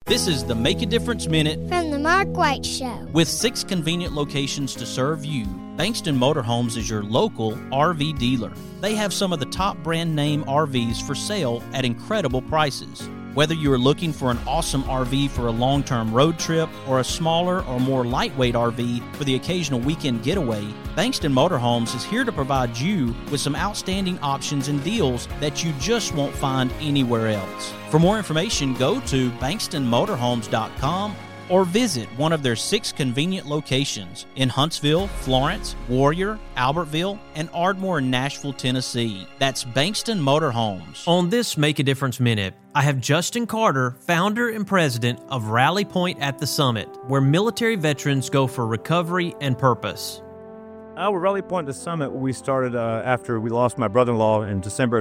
This is the Make a Difference Minute from the Mark White Show. With 6 convenient locations to serve you, Bankston Motorhomes is your local RV dealer. They have some of the top brand name RVs for sale at incredible prices. Whether you are looking for an awesome RV for a long-term road trip or a smaller or more lightweight RV for the occasional weekend getaway, Bankston Motorhomes is here to provide you with some outstanding options and deals that you just won't find anywhere else. For more information, go to bankstonmotorhomes.com or visit one of their 6 convenient locations in Huntsville, Florence, Warrior, Albertville, and Ardmore, Nashville, Tennessee. That's Bankston Motorhomes. On this Make a Difference Minute, I have Justin Carter, founder and president of Rally Point at the Summit, where military veterans go for recovery and purpose. With Rally Point at the Summit, we started after we lost my brother-in-law in December of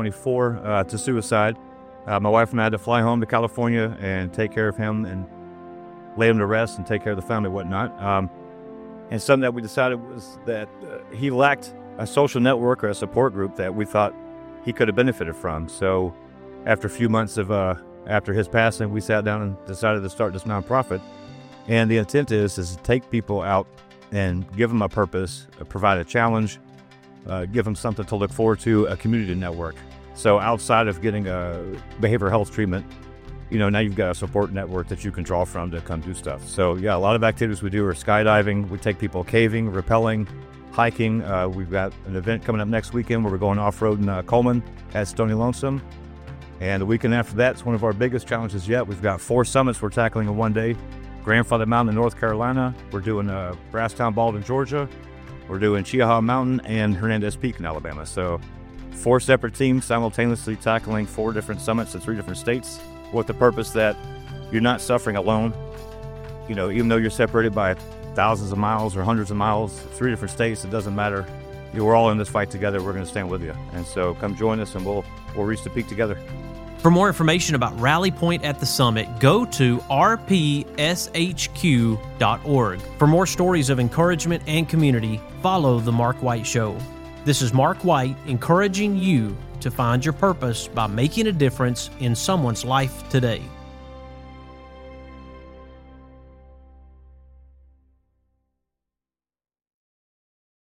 2024 to suicide. My wife and I had to fly home to California and take care of him and lay him to rest and take care of the family and whatnot. And something that we decided was that he lacked a social network or a support group that we thought he could have benefited from. So after a few months of after his passing, we sat down and decided to start this nonprofit. And the intent is to take people out and give them a purpose, provide a challenge, give them something to look forward to, a community network. So outside of getting a behavioral health treatment, now you've got a support network that you can draw from to come do stuff. So yeah, a lot of activities we do are skydiving. We take people caving, rappelling, hiking. We've got an event coming up next weekend where we're going off-road in Coleman at Stony Lonesome. And the weekend after that, it's one of our biggest challenges yet. We've got 4 summits we're tackling in one day. Grandfather Mountain in North Carolina. We're doing Brasstown Bald in Georgia. We're doing Chiaha Mountain and Hernandez Peak in Alabama. So 4 separate teams simultaneously tackling 4 different summits in 3 different states, with the purpose that you're not suffering alone. Even though you're separated by thousands of miles or hundreds of miles, 3 different states, it doesn't matter. We're all in this fight together. We're going to stand with you. And so come join us and we'll reach the peak together. For more information about Rally Point at the Summit, go to rpshq.org. For more stories of encouragement and community, follow The Mark White Show. This is Mark White encouraging you to find your purpose by making a difference in someone's life today.